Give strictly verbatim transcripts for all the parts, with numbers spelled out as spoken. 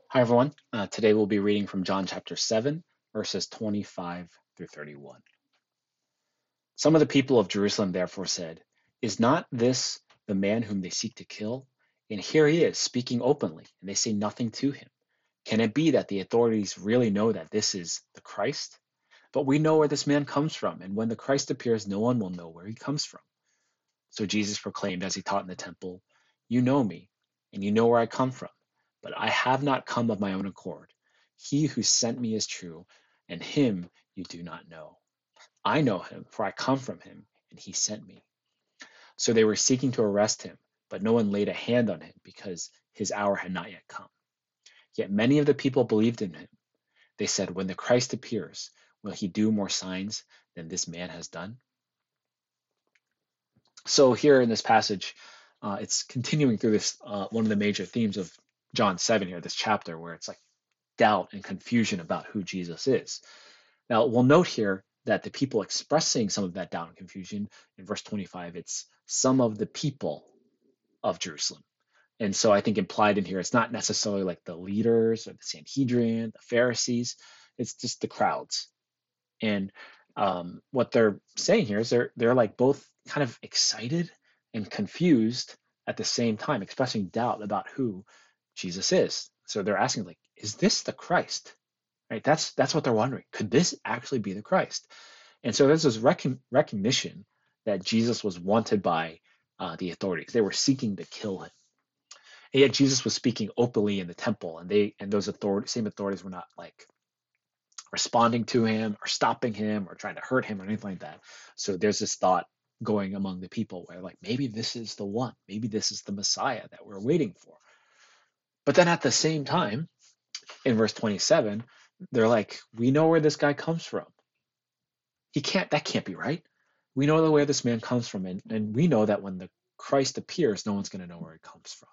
Hi, everyone. Uh, today we'll be reading from John chapter seven, verses twenty-five through thirty-one. Some of the people of Jerusalem therefore said, "Is not this the man whom they seek to kill? And here he is, speaking openly, and they say nothing to him. Can it be that the authorities really know that this is the Christ? But we know where this man comes from, and when the Christ appears, no one will know where he comes from." So Jesus proclaimed as he taught in the temple, "You know me, and you know where I come from, but I have not come of my own accord. He who sent me is true, and him you do not know. I know him, for I come from him, and he sent me." So they were seeking to arrest him, but no one laid a hand on him because his hour had not yet come. Yet many of the people believed in him. They said, "When the Christ appears, will he do more signs than this man has done?" So here in this passage, uh, it's continuing through this uh, one of the major themes of John seven here, this chapter, where it's like doubt and confusion about who Jesus is. Now, we'll note here that the people expressing some of that doubt and confusion in verse twenty-five, it's some of the people of Jerusalem. And so I think implied in here, it's not necessarily like the leaders or the Sanhedrin, the Pharisees, it's just the crowds. And um, what they're saying here is they're they're like both kind of excited and confused at the same time, expressing doubt about who Jesus is. So they're asking, like, is this the Christ? Right? That's that's what they're wondering. Could this actually be the Christ? And so there's this recon- recognition that Jesus was wanted by uh, the authorities. They were seeking to kill him. And yet Jesus was speaking openly in the temple, and they and those authorities, same authorities, were not like responding to him or stopping him or trying to hurt him or anything like that. So there's this thought going among the people where, like, maybe this is the one, maybe this is the Messiah that we're waiting for. But then at the same time, in verse twenty-seven, they're like, we know where this guy comes from. He can't, that can't be right. We know the where this man comes from, and, and we know that when the Christ appears, no one's going to know where he comes from.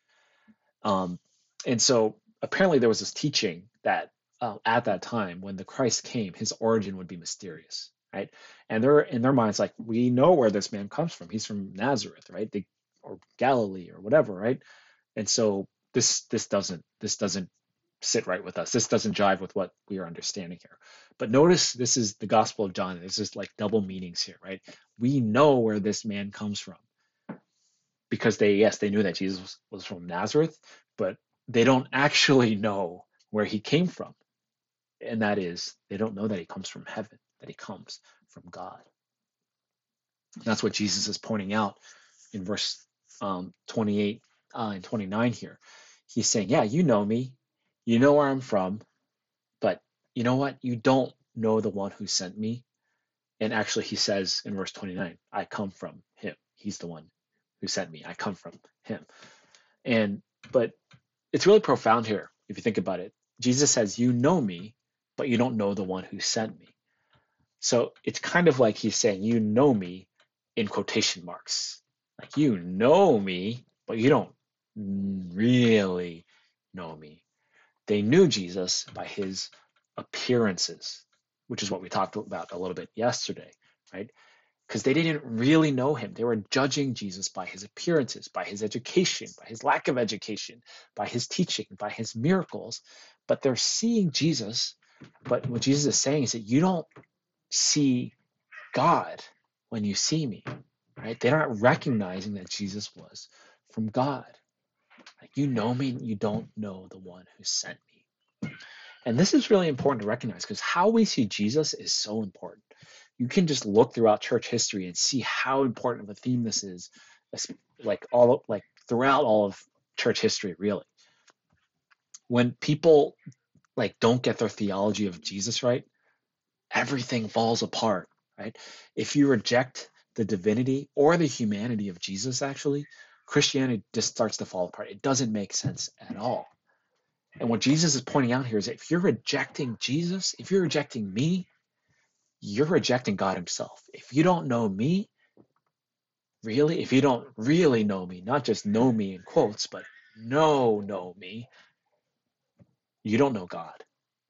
Um, and so apparently there was this teaching that uh, at that time when the Christ came, his origin would be mysterious, right? And they're in their minds like, we know where this man comes from. He's from Nazareth, right? They, or Galilee or whatever, right? And so this this doesn't this doesn't sit right with us. This doesn't jive with what we are understanding here. But notice this is the Gospel of John. There's just like double meanings here, right? We know where this man comes from because they, yes, they knew that Jesus was, was from Nazareth, but they don't actually know where he came from. And that is, they don't know that he comes from heaven, that he comes from God. And that's what Jesus is pointing out in verse um, twenty-eight uh, and twenty-nine here. He's saying, yeah, you know me, you know where I'm from, but you know what? You don't know the one who sent me. And actually, he says in verse twenty-nine, I come from him. He's the one who sent me. I come from him. And, but it's really profound here if you think about it. Jesus says, you know me, but you don't know the one who sent me. So it's kind of like he's saying, you know me in quotation marks. Like, you know me, but you don't really know me. They knew Jesus by his appearances, which is what we talked about a little bit yesterday, right? Because they didn't really know him. They were judging Jesus by his appearances, by his education, by his lack of education, by his teaching, by his miracles. But they're seeing Jesus. But what Jesus is saying is that you don't see God when you see me, right? They're not recognizing that Jesus was from God. Like, you know me, you don't know the one who sent me. And this is really important to recognize because how we see Jesus is so important. You can just look throughout church history and see how important of a theme this is, like all like throughout all of church history, really. When people like don't get their theology of Jesus right, everything falls apart, right? If you reject the divinity or the humanity of Jesus, actually, Christianity just starts to fall apart. It doesn't make sense at all. And what Jesus is pointing out here is that if you're rejecting Jesus, if you're rejecting me, you're rejecting God himself. If you don't know me, really, if you don't really know me, not just know me in quotes, but know, know me, you don't know God.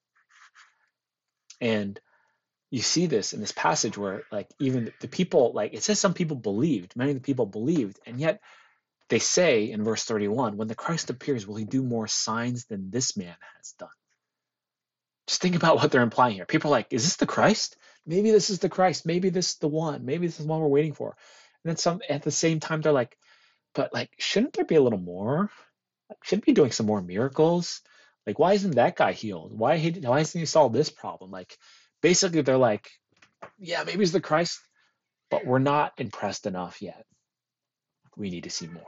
And you see this in this passage where, like, even the people, like, it says some people believed, many of the people believed, and yet They say in verse thirty-one, when the Christ appears, will he do more signs than this man has done? Just think about what they're implying here. People are like, is this the Christ? Maybe this is the Christ. Maybe this is the one. Maybe this is the one we're waiting for. And then some at the same time, they're like, but like, shouldn't there be a little more? Like, shouldn't be doing some more miracles? Like, why isn't that guy healed? Why, he, why hasn't he solved this problem? Like, basically, they're like, yeah, maybe it's the Christ, but we're not impressed enough yet. We need to see more.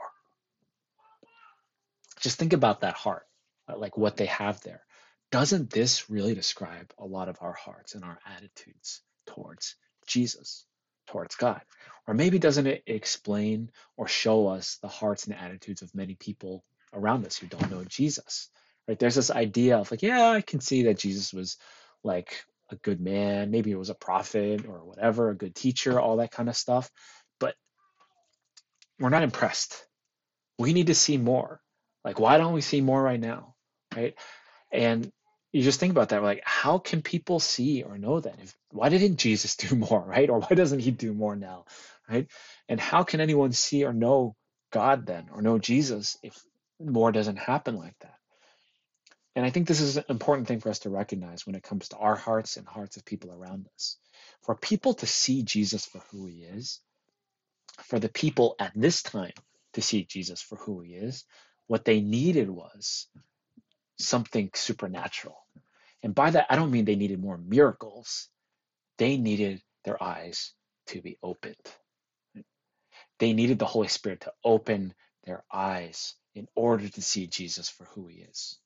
Just think about that heart, like what they have there. Doesn't this really describe a lot of our hearts and our attitudes towards Jesus, towards God? Or maybe doesn't it explain or show us the hearts and attitudes of many people around us who don't know Jesus? Right? There's this idea of like, yeah, I can see that Jesus was like a good man, maybe he was a prophet or whatever, a good teacher, all that kind of stuff. But we're not impressed. We need to see more. Like, why don't we see more right now? Right? And you just think about that, like, how can people see or know that? If, why didn't Jesus do more, right? Or why doesn't he do more now, right? And how can anyone see or know God then, or know Jesus, if more doesn't happen like that? And I think this is an important thing for us to recognize when it comes to our hearts and hearts of people around us. For people to see Jesus for who he is, for the people at this time to see Jesus for who he is, what they needed was something supernatural. And by that, I don't mean they needed more miracles. They needed their eyes to be opened. They needed the Holy Spirit to open their eyes in order to see Jesus for who he is.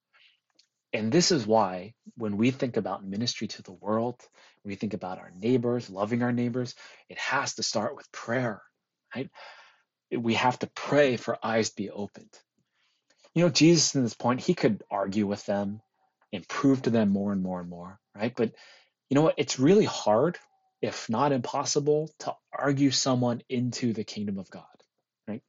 And this is why when we think about ministry to the world, when we think about our neighbors, loving our neighbors, it has to start with prayer, right? We have to pray for eyes to be opened. You know, Jesus, in this point, he could argue with them and prove to them more and more and more, right? But you know what? It's really hard, if not impossible, to argue someone into the kingdom of God, right?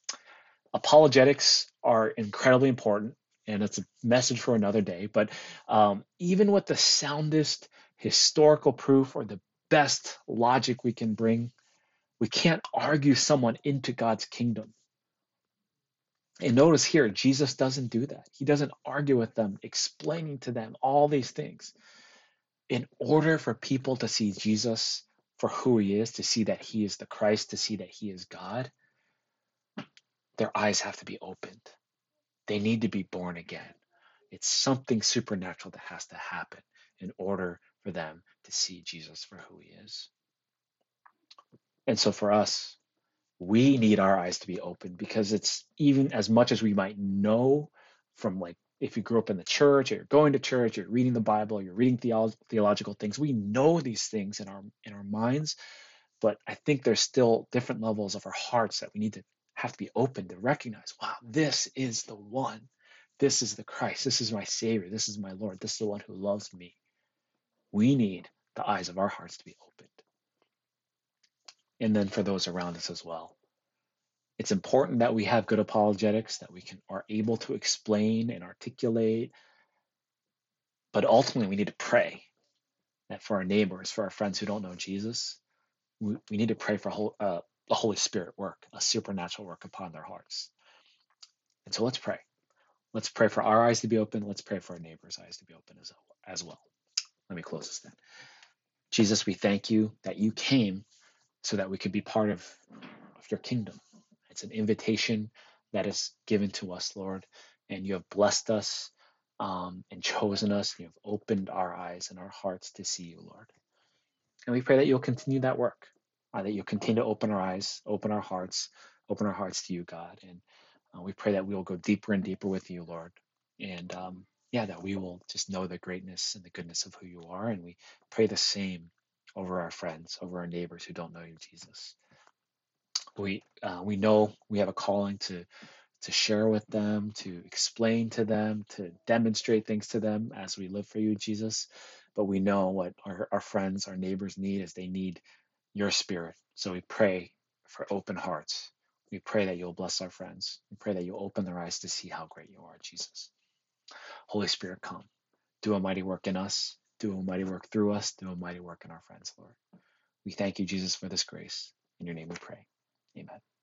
Apologetics are incredibly important, and it's a message for another day. But um, even with the soundest historical proof or the best logic we can bring, we can't argue someone into God's kingdom. And notice here, Jesus doesn't do that. He doesn't argue with them, explaining to them all these things. In order for people to see Jesus for who he is, to see that he is the Christ, to see that he is God, their eyes have to be opened. They need to be born again. It's something supernatural that has to happen in order for them to see Jesus for who he is. And so for us, we need our eyes to be open, because it's, even as much as we might know from, like, if you grew up in the church, or you're going to church, you're reading the Bible, you're reading theolo- theological things, we know these things in our in our minds, but I think there's still different levels of our hearts that we need to have to be open to recognize, wow, this is the one. This is the Christ. This is my Savior. This is my Lord. This is the one who loves me. We need the eyes of our hearts to be opened. And then for those around us as well. It's important that we have good apologetics, that we can are able to explain and articulate. But ultimately, we need to pray that for our neighbors, for our friends who don't know Jesus, we, we need to pray for uh, the Holy Spirit work, a supernatural work upon their hearts. And so let's pray. Let's pray for our eyes to be open. Let's pray for our neighbors' eyes to be open as, as well. Let me close this then. Jesus, we thank you that you came so that we could be part of, of your kingdom. It's an invitation that is given to us, Lord, and you have blessed us um, and chosen us. You have opened our eyes and our hearts to see you, Lord. And we pray that you'll continue that work, uh, that you'll continue to open our eyes, open our hearts, open our hearts to you, God. And uh, we pray that we will go deeper and deeper with you, Lord. And um, yeah, that we will just know the greatness and the goodness of who you are. And we pray the same over our friends, over our neighbors who don't know you, Jesus. We uh, we know we have a calling to to share with them, to explain to them, to demonstrate things to them as we live for you, Jesus. But we know what our, our friends, our neighbors need is they need your spirit. So we pray for open hearts. We pray that you'll bless our friends. We pray that you'll open their eyes to see how great you are, Jesus. Holy Spirit, come. Do a mighty work in us. Do a mighty work through us. Do a mighty work in our friends, Lord. We thank you, Jesus, for this grace. In your name we pray. Amen.